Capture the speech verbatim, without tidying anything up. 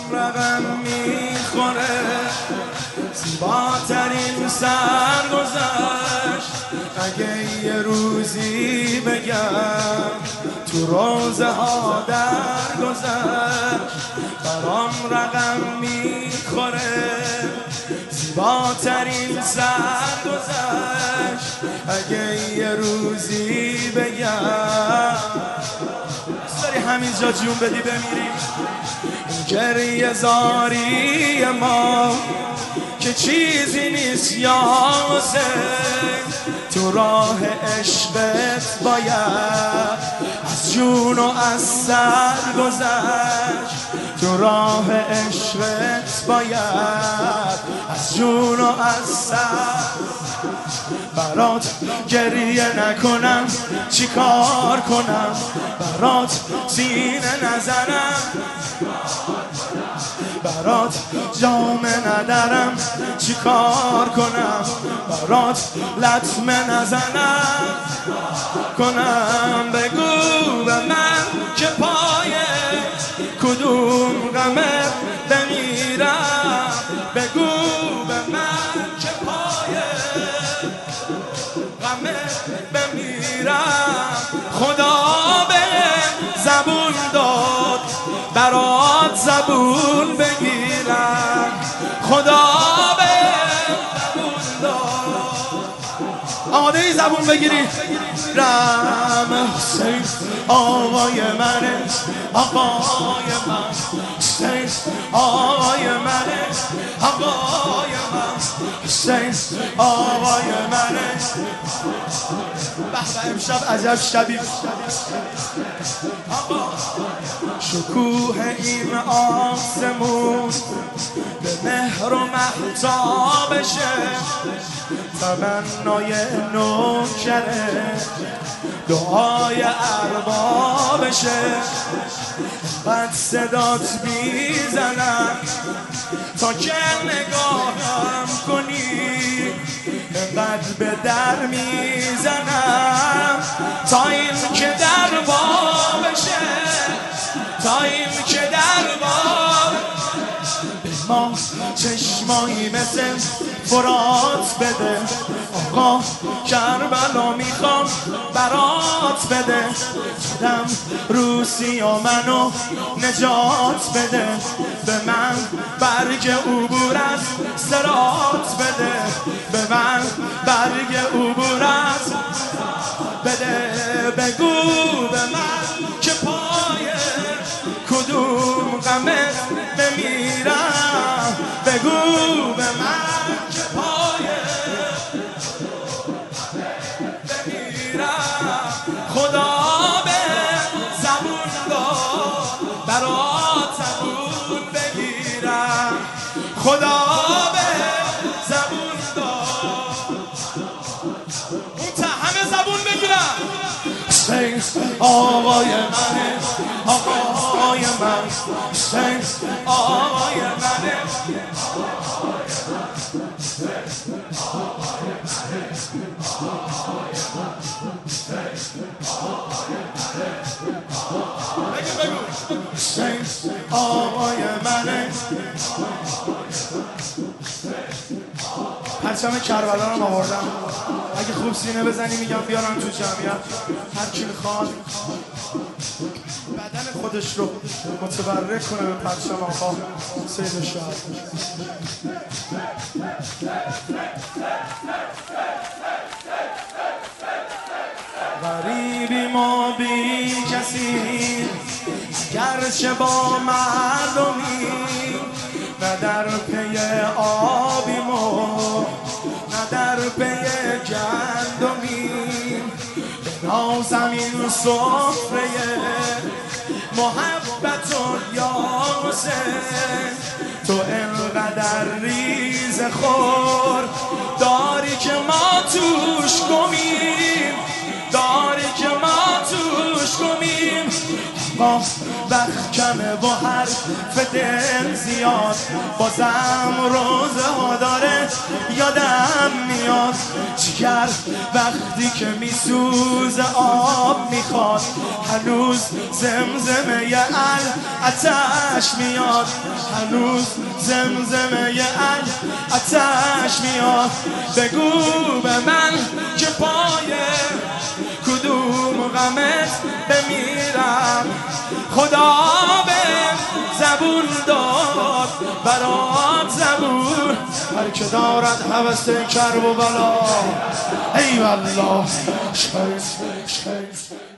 رقم میخوره زیباترین سرگذشت اگه یه روزی بگم تو روزه ها در گذشت برام رقم میخوره زیباترین سرگذشت اگه یه روزی بگم داری همینجا جون بدی بمیری گریه زاری ما که چیزی نیست یا حسین تو راه عشقت باید از جون و از سر گذشت تو راه عشقت باید از جون و از سر برات گریه نکنم چی کار کنم برات سینه نزنم برات جامه ندارم چی کار کنم برات لطمه نزنم کنم بگو به من که پای کدوم غمه بمیرم بگو به من که پای غمه بمیرم خدا به زبون داد برات زبون بگیرم خدا به زبون داد آماده ای زبون بگیری رم حسین آقای منه آقای من حسین آقای منه آقای من حسین آقای منه به امشب عجب شبی شکوه این آسمون به مهر و مهتابشه تمنای نوکره دعای اربابشه قد صدات میزنم تا که نگاهم کنی قد به در میزنم تا این که در بابشه تا این که در باب به ما چشمایی مثل فرات بده آقا کربلا میخوام برات بده دم روسی و منو نجات بده به من برگ عبور از صراط بده به من برگ عبور از بده بگو به من که پای کدوم غمت بمیرم بگو به من که پای بمیرم خدا به زبون داد برات زبون بگیرم خدا به زبون داد اون تا همه زبون بگیرم حسین آقای منه آقای من حسین آقای منه حسین آقای منه پرچم کربلا رو آوردم اگه خوب سینه بزنی میگم بیارم تو جمعیت هر کی میخواد بدن خودش رو متبرک کنه به پرچم آقا سید شهر غریبی ما بی کسی گرچه با مردمی نه در پی آبیم و نه در پی گندمیم به نازمین سفره محبت و یا حسین تو انقدر ریز خور داری که ما توش گمیم داری که ما توش گمیم ما بخت کمه و حرف حرف دل زیاد بازم روزه ها داره یادم میاد جگر وقتی که میسوزه آب میخواد هنوز زمزمه ال آتش میاد هنوز زمزمه ال آتش میاد بگو به من که پای کدوم غمت بمیرم خدا به زبون داد برات زبون هر که دارد هوس کرب و بلا ای والله